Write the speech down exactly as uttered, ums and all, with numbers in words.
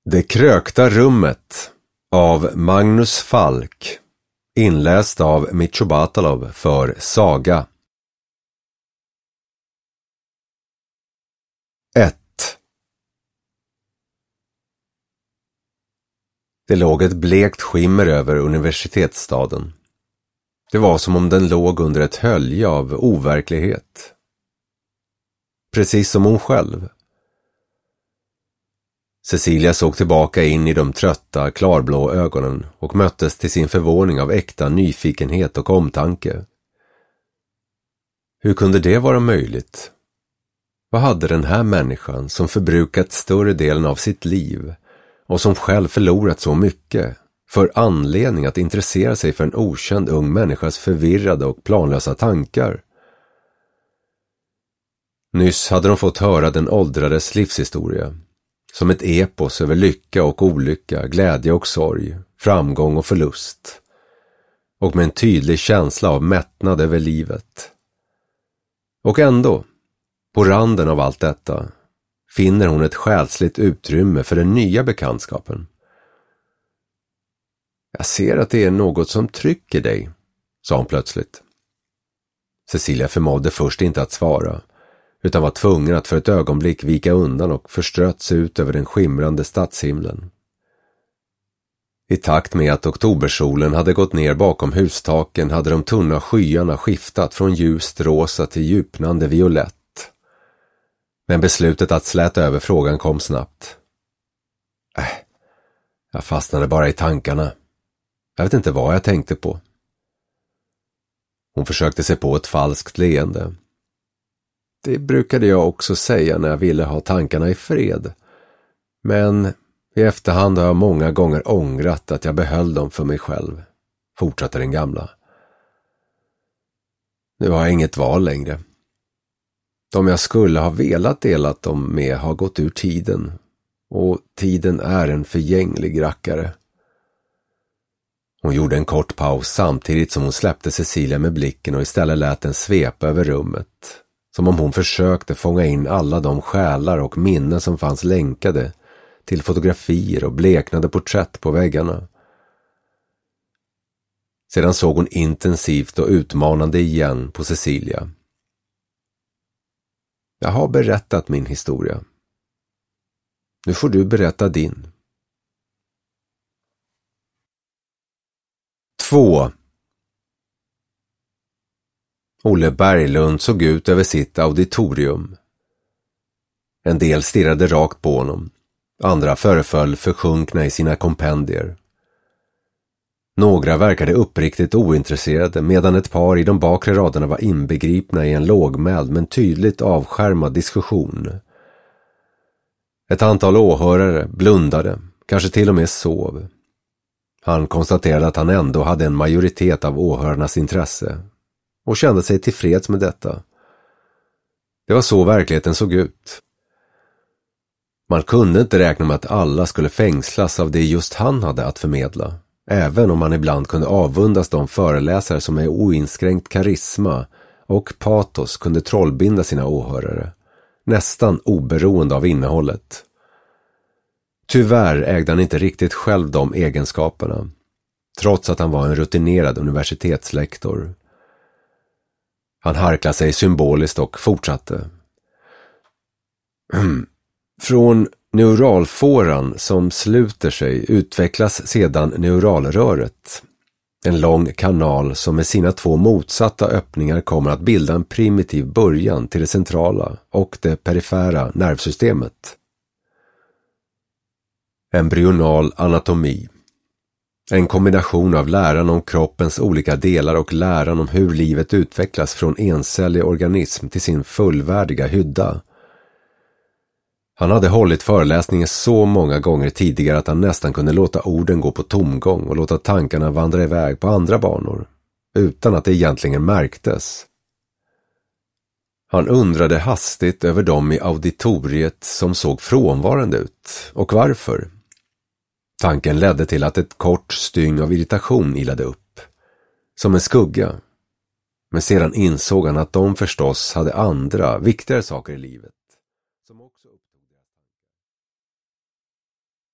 Det krökta rummet av Magnus Falk, inläst av Micho Batalov för Saga. ett. Det låg ett blekt skimmer över universitetsstaden. Det var som om den låg under ett hölje av overklighet. Precis som hon själv. Cecilia såg tillbaka in i de trötta, klarblå ögonen och möttes till sin förvåning av äkta nyfikenhet och omtanke. Hur kunde det vara möjligt? Vad hade den här människan som förbrukat större delen av sitt liv och som själv förlorat så mycket för anledning att intressera sig för en okänd ung människas förvirrade och planlösa tankar? Nyss hade de fått höra den åldrades livshistoria, som ett epos över lycka och olycka, glädje och sorg, framgång och förlust, och med en tydlig känsla av mättnad över livet. Och ändå, på randen av allt detta, finner hon ett själsligt utrymme för den nya bekantskapen. Jag ser att det är något som trycker dig, sa hon plötsligt. Cecilia förmådde först inte att svara, utan var tvungen att för ett ögonblick vika undan och förstrött sig ut över den skimrande stadshimlen. I takt med att oktobersolen hade gått ner bakom hustaken hade de tunna skyarna skiftat från ljust rosa till djupnande violett. Men beslutet att släta över frågan kom snabbt. Äh, jag fastnade bara i tankarna. Jag vet inte vad jag tänkte på. Hon försökte sig på ett falskt leende. Det brukade jag också säga när jag ville ha tankarna i fred. Men i efterhand har jag många gånger ångrat att jag behöll dem för mig själv, fortsatte den gamla. Nu har jag inget val längre. De jag skulle ha velat delat dem med har gått ur tiden, och tiden är en förgänglig rackare. Hon gjorde en kort paus samtidigt som hon släppte Cecilia med blicken och istället lät den svepa över rummet, som om hon försökte fånga in alla de själar och minnen som fanns länkade till fotografier och bleknade porträtt på väggarna. Sedan såg hon intensivt och utmanande igen på Cecilia. Jag har berättat min historia. Nu får du berätta din. två. Olle Berglund såg ut över sitt auditorium. En del stirrade rakt på honom. Andra föreföll försjunkna i sina kompendier. Några verkade uppriktigt ointresserade, medan ett par i de bakre raderna var inbegripna i en lågmäld men tydligt avskärmad diskussion. Ett antal åhörare blundade, kanske till och med sov. Han konstaterade att han ändå hade en majoritet av åhörarnas intresse och kände sig tillfreds med detta. Det var så verkligheten såg ut. Man kunde inte räkna med att alla skulle fängslas av det just han hade att förmedla, även om man ibland kunde avundas de föreläsare som med oinskränkt karisma och patos kunde trollbinda sina åhörare, nästan oberoende av innehållet. Tyvärr ägde han inte riktigt själv de egenskaperna, trots att han var en rutinerad universitetslektor. Han harklade sig symboliskt och fortsatte. Från neuralfåran som sluter sig utvecklas sedan neuralröret. En lång kanal som med sina två motsatta öppningar kommer att bilda en primitiv början till det centrala och det perifera nervsystemet. Embryonal anatomi. En kombination av läran om kroppens olika delar och läran om hur livet utvecklas från encellig organism till sin fullvärdiga hydda. Han hade hållit föreläsningen så många gånger tidigare att han nästan kunde låta orden gå på tomgång och låta tankarna vandra iväg på andra banor, utan att det egentligen märktes. Han undrade hastigt över dem i auditoriet som såg frånvarande ut, och varför. Tanken ledde till att ett kort styng av irritation ilade upp, som en skugga. Men sedan insåg han att de förstås hade andra, viktigare saker i livet.